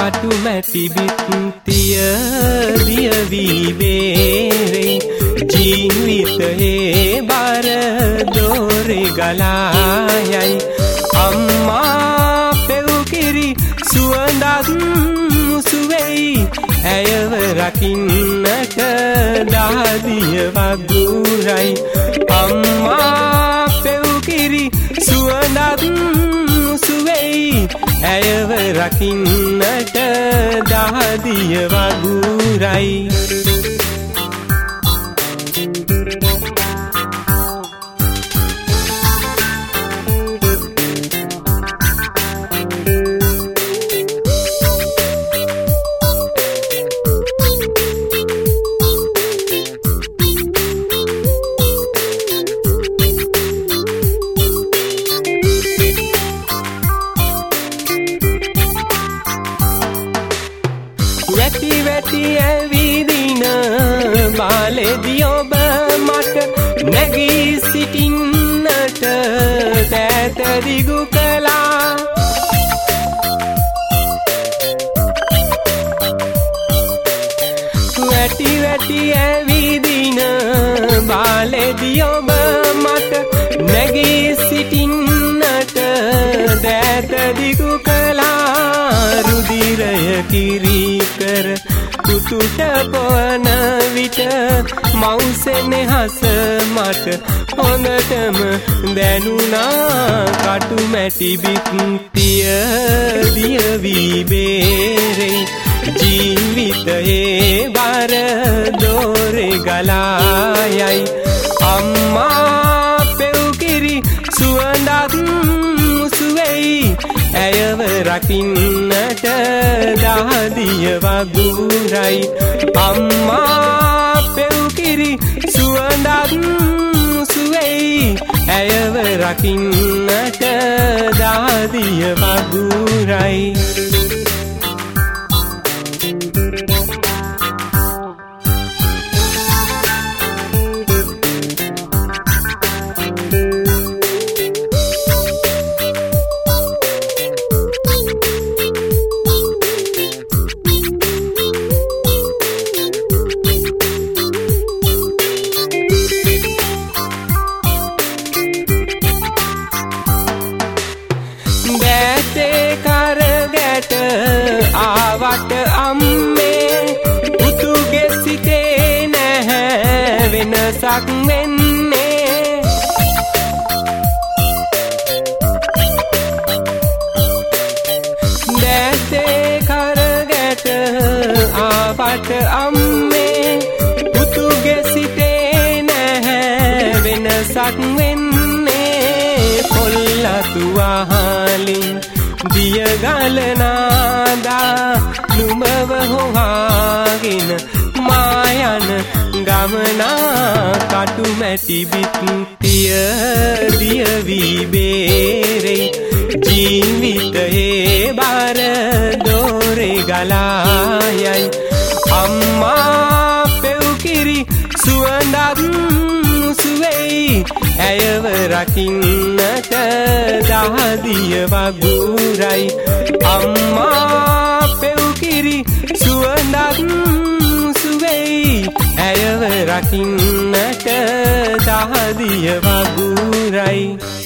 කටු මැටි බිත්තිය දිය වී බේරේ ජීවිතයේ බර දොරේ ගලා යයි අම්මා පෙව්කිරි සුවඳක් මුසු වෙයි ඇයව රකින්නට දහදිය වගුරයි අම්මා පෙව්කිරි සුවඳක් මුසු වෙයි ඇයව රකින්නට දහදිය වගුරයි වැටි වැටි ඇවිදින බාලෙදී ඔබ මට නැගී සිටින්නට දෑත දිගු කළා වැටි වැටි ඇවිදින බාලෙදී ඔබ මට නැගී සිටින්නට දෑත දිගු කළා රුධිරය කිරි කර කුතුට පොවන විට මවුසෙනෙහස මට හොඳටම දැනුණා කටු මැටි බිත්තිය දිය වී බේරේ ජීවිතයේ බර දොරේ ගලා යයි අම්මා පෙව්කිරි සුවඳක් මුසු වෙයි ඇයව රකින්නට දහදිය වගුරයි අම්මා පෙව්කිරි සුවඳක් මුසු වෙයි ඇයව රකින්නට දහදිය වගුරයි කරගැට ආවට අම්මේ පුතුගේ සිතේ නැහැ වෙනසක් වෙන්නේ දැසේ කරගැට ආවට අම්මේ පුතුගේ සිතේ නැහැ වෙනසක් වෙන්නේ පොල්ලතු වහලින් දිය ගලනාදා නුඹව හොහාගෙන මායන ගමනා කටු මැටි බිත්තිය දිය වී බේරේ ජීවිතයේ බර දොරේ ගලා යයි අම්මා පෙව්කිරි සුවඳක් මුසු වෙයි ඇයව රකින්නට දහදිය වගුරයි අම්මා පෙව්කිරි සුවඳක් මුසු වෙයි ඇයව රකින්නට දහදිය වගුරයි